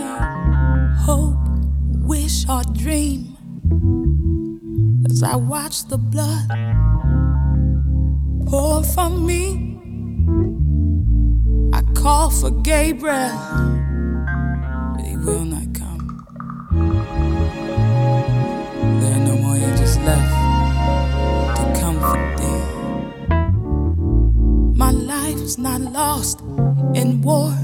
wonder, hope, wish, or dream as I watch the blood pour from me. I call for Gabriel, but he will not come. There are no more angels left to comfort thee. My life is not lost in war.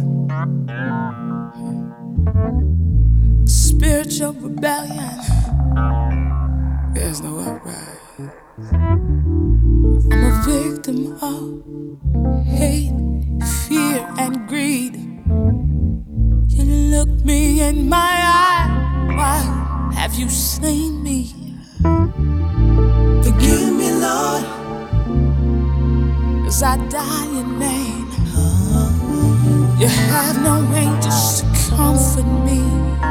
Spiritual rebellion, there's no uprising. I'm a victim of hate, fear, and greed. Can you look me in my eye? Why have you slain me? Forgive me, Lord, as I die in vain. You have no angels to comfort me.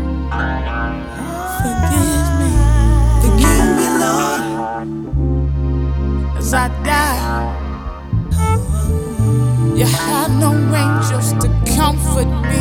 Forgive me, Lord, as I die. You have no angels to comfort me.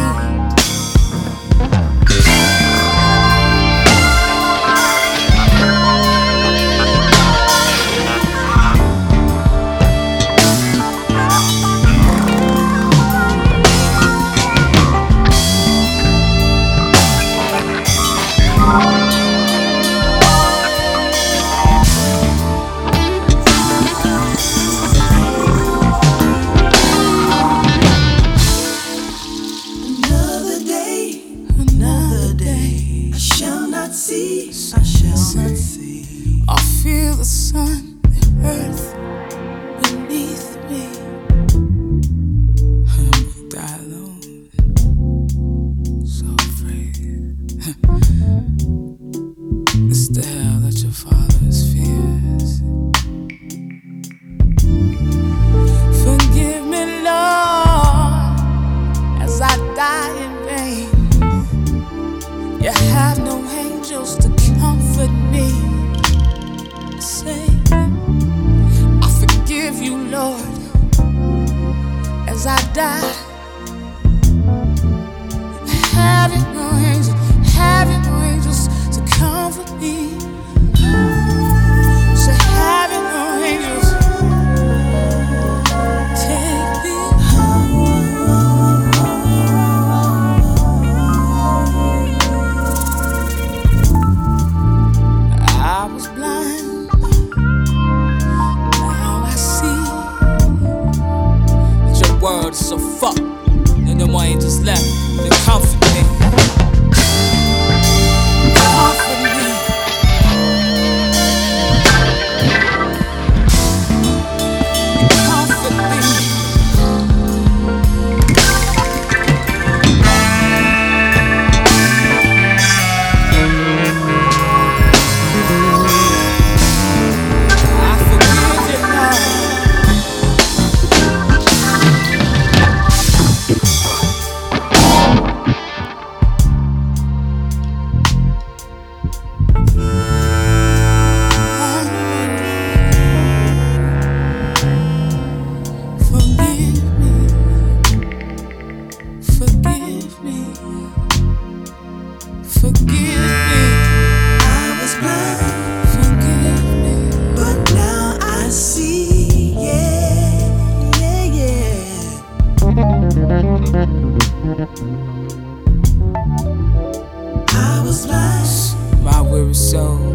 I shall not see. I feel the sun, the earth beneath me. I'm gonna die alone, so afraid. It's the hell that your father's fears. Forgive me, Lord, as I die in vain. You have no angels to comfort me. Say, I forgive you, Lord, as I die. Having no angels to comfort me. Say, having no angels, take me I was blind, now I see that your world is so fucked. And no more angels left to comfort me. Comfort me. Comfort me. Forgive me. I was blind, Forgive me. but now I see. I was blind, My weary soul